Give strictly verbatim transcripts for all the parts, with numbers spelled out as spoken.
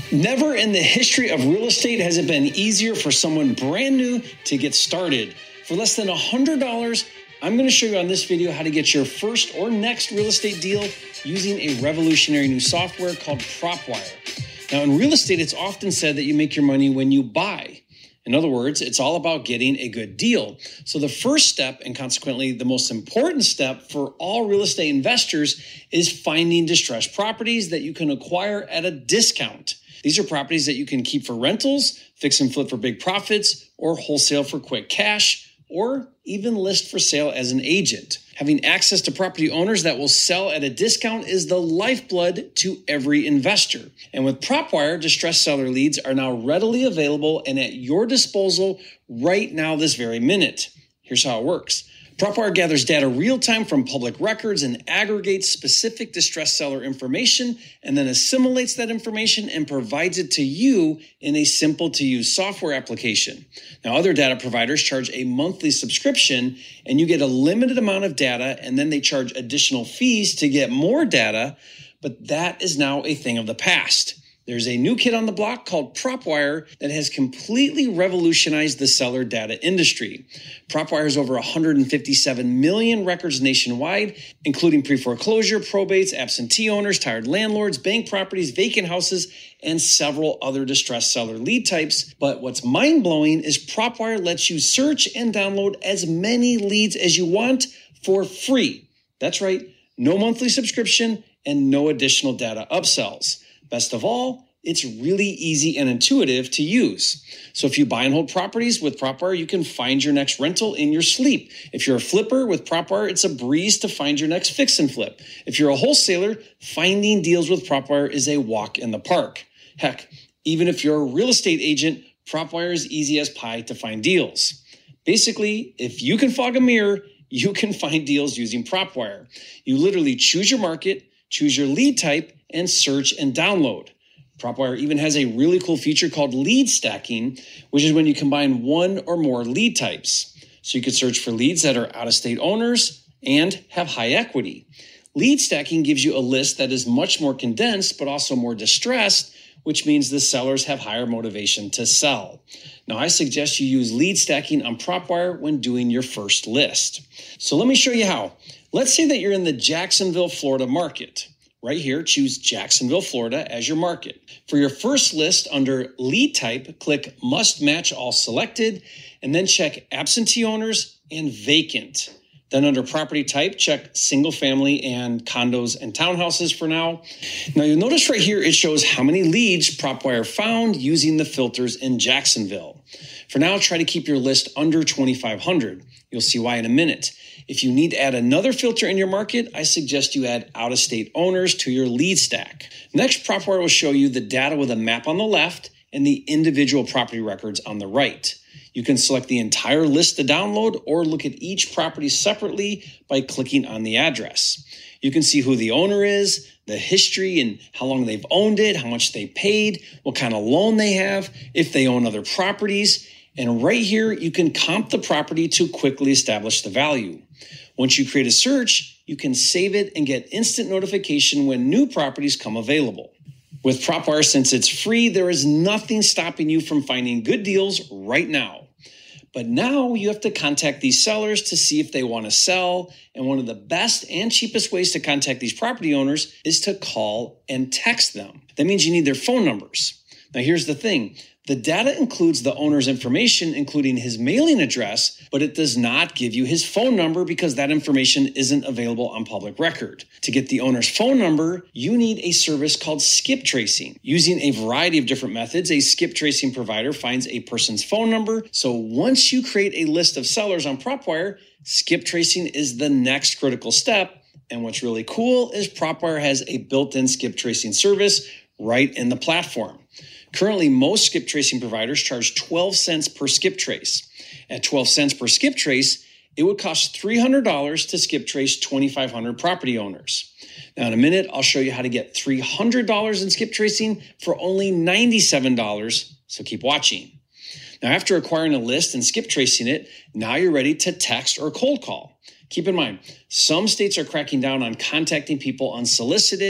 Never in the history of real estate has it been easier for someone brand new to get started. For less than one hundred dollars, I'm going to show you on this video how to get your first or next real estate deal using a revolutionary new software called PropWire. Now, in real estate, it's often said that you make your money when you buy. In other words, it's all about getting a good deal. So the first step, and consequently the most important step for all real estate investors, is finding distressed properties that you can acquire at a discount. These are properties that you can keep for rentals, fix and flip for big profits, or wholesale for quick cash, or even list for sale as an agent. Having access to property owners that will sell at a discount is the lifeblood to every investor. And with PropWire, distressed seller leads are now readily available and at your disposal right now this very minute. Here's how it works. PropWire gathers data real-time from public records and aggregates specific distressed seller information and then assimilates that information and provides it to you in a simple-to-use software application. Now, other data providers charge a monthly subscription and you get a limited amount of data, and then they charge additional fees to get more data, but that is now a thing of the past. There's a new kid on the block called PropWire that has completely revolutionized the seller data industry. PropWire has over one hundred fifty-seven million records nationwide, including pre-foreclosure, probates, absentee owners, tired landlords, bank properties, vacant houses, and several other distressed seller lead types. But what's mind-blowing is PropWire lets you search and download as many leads as you want for free. That's right, no monthly subscription and no additional data upsells. Best of all, it's really easy and intuitive to use. So if you buy and hold properties with PropWire, you can find your next rental in your sleep. If you're a flipper with PropWire, it's a breeze to find your next fix and flip. If you're a wholesaler, finding deals with PropWire is a walk in the park. Heck, even if you're a real estate agent, PropWire is easy as pie to find deals. Basically, if you can fog a mirror, you can find deals using PropWire. You literally choose your market, choose your lead type, and search and download. PropWire even has a really cool feature called lead stacking, which is when you combine one or more lead types. So you could search for leads that are out-of-state owners and have high equity. Lead stacking gives you a list that is much more condensed, but also more distressed, which means the sellers have higher motivation to sell. Now, I suggest you use lead stacking on PropWire when doing your first list. So let me show you how. Let's say that you're in the Jacksonville, Florida market. Right here, choose Jacksonville, Florida as your market. For your first list under lead type, click Must Match All Selected, and then check Absentee Owners and Vacant. Then under property type, check single family and condos and townhouses for now. Now you'll notice right here, it shows how many leads PropWire found using the filters in Jacksonville. For now, try to keep your list under twenty-five hundred. You'll see why in a minute. If you need to add another filter in your market, I suggest you add out-of-state owners to your lead stack. Next, PropWire will show you the data with a map on the left and the individual property records on the right. You can select the entire list to download or look at each property separately by clicking on the address. You can see who the owner is, the history and how long they've owned it, how much they paid, what kind of loan they have, if they own other properties. And right here, you can comp the property to quickly establish the value. Once you create a search, you can save it and get instant notification when new properties come available. With PropWire, since it's free, there is nothing stopping you from finding good deals right now. But now you have to contact these sellers to see if they want to sell. And one of the best and cheapest ways to contact these property owners is to call and text them. That means you need their phone numbers. Now, here's the thing. The data includes the owner's information, including his mailing address, but it does not give you his phone number because that information isn't available on public record. To get the owner's phone number, you need a service called skip tracing. Using a variety of different methods, a skip tracing provider finds a person's phone number. So once you create a list of sellers on PropWire, skip tracing is the next critical step. And what's really cool is PropWire has a built-in skip tracing service right in the platform. Currently, most skip tracing providers charge twelve cents per skip trace. At twelve cents per skip trace, it would cost three hundred dollars to skip trace twenty-five hundred property owners. Now, in a minute, I'll show you how to get three hundred dollars in skip tracing for only ninety-seven dollars, so keep watching. Now, after acquiring a list and skip tracing it, now you're ready to text or cold call. Keep in mind, some states are cracking down on contacting people unsolicited.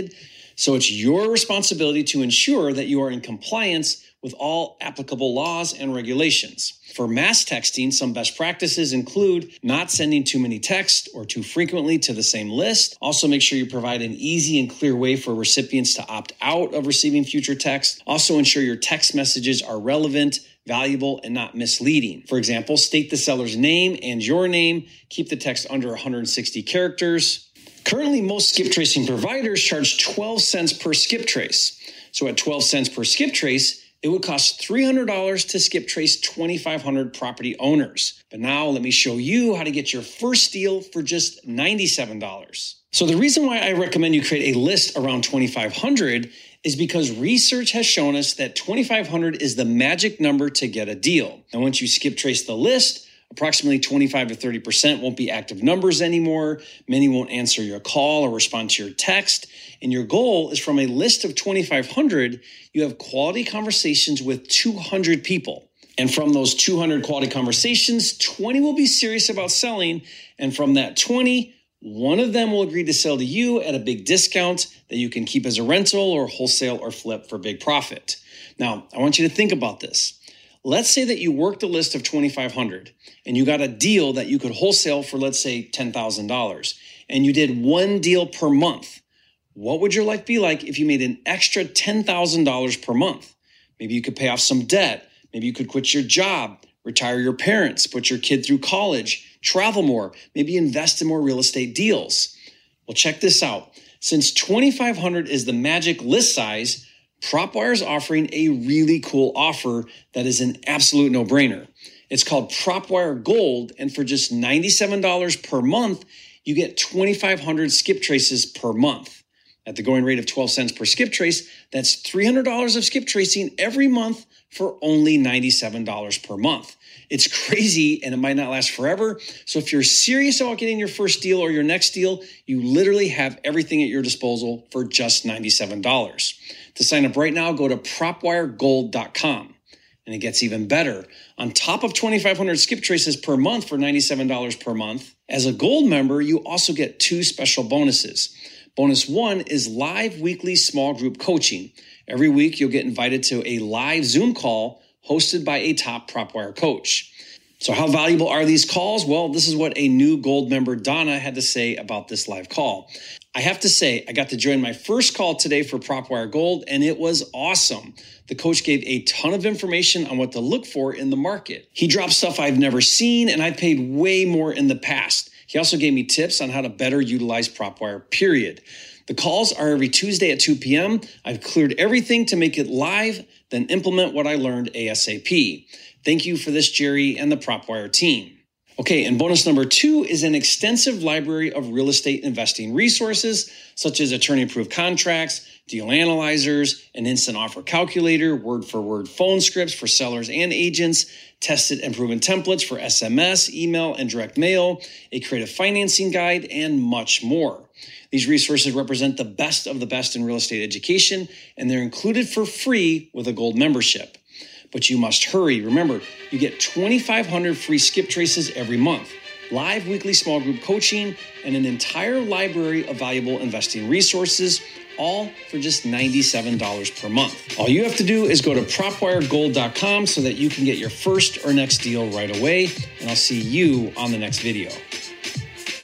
So it's your responsibility to ensure that you are in compliance with all applicable laws and regulations. For mass texting, some best practices include not sending too many texts or too frequently to the same list. Also, make sure you provide an easy and clear way for recipients to opt out of receiving future texts. Also, ensure your text messages are relevant, valuable, and not misleading. For example, state the seller's name and your name. Keep the text under one hundred sixty characters. Currently, most skip tracing providers charge twelve cents per skip trace. So at twelve cents per skip trace, it would cost three hundred dollars to skip trace twenty-five hundred property owners. But now let me show you how to get your first deal for just ninety-seven dollars. So the reason why I recommend you create a list around twenty-five hundred is because research has shown us that twenty-five hundred is the magic number to get a deal. And once you skip trace the list, approximately twenty-five to thirty percent won't be active numbers anymore. Many won't answer your call or respond to your text. And your goal is from a list of twenty-five hundred, you have quality conversations with two hundred people. And from those two hundred quality conversations, twenty will be serious about selling. And from that twenty, one of them will agree to sell to you at a big discount that you can keep as a rental or wholesale or flip for big profit. Now, I want you to think about this. Let's say that you worked a list of twenty-five hundred and you got a deal that you could wholesale for, let's say, ten thousand dollars, and you did one deal per month. What would your life be like if you made an extra ten thousand dollars per month? Maybe you could pay off some debt. Maybe you could quit your job, retire your parents, put your kid through college, travel more, maybe invest in more real estate deals. Well, check this out. Since twenty-five hundred is the magic list size, PropWire is offering a really cool offer that is an absolute no-brainer. It's called PropWire Gold, and for just ninety-seven dollars per month, you get twenty-five hundred skip traces per month. At the going rate of twelve cents per skip trace, that's three hundred dollars of skip tracing every month for only ninety-seven dollars per month. It's crazy, and it might not last forever. So if you're serious about getting your first deal or your next deal, you literally have everything at your disposal for just ninety-seven dollars. To sign up right now, go to prop wire gold dot com. And it gets even better. On top of twenty-five hundred skip traces per month for ninety-seven dollars per month, as a gold member, you also get two special bonuses. Bonus one is live weekly small group coaching. Every week, you'll get invited to a live Zoom call hosted by a top PropWire coach. So how valuable are these calls? Well, this is what a new gold member, Donna, had to say about this live call. I have to say, I got to join my first call today for PropWire Gold, and it was awesome. The coach gave a ton of information on what to look for in the market. He dropped stuff I've never seen, and I've paid way more in the past. He also gave me tips on how to better utilize PropWire, period. The calls are every Tuesday at two p.m. I've cleared everything to make it live, then implement what I learned ASAP. Thank you for this, Jerry and the PropWire team. Okay, and bonus number two is an extensive library of real estate investing resources, such as attorney-approved contracts, deal analyzers, an instant offer calculator, word-for-word phone scripts for sellers and agents, tested and proven templates for S M S, email, and direct mail, a creative financing guide, and much more. These resources represent the best of the best in real estate education, and they're included for free with a gold membership. But you must hurry. Remember, you get twenty-five hundred free skip traces every month, live weekly small group coaching, and an entire library of valuable investing resources, all for just ninety-seven dollars per month. All you have to do is go to prop wire gold dot com so that you can get your first or next deal right away, and I'll see you on the next video.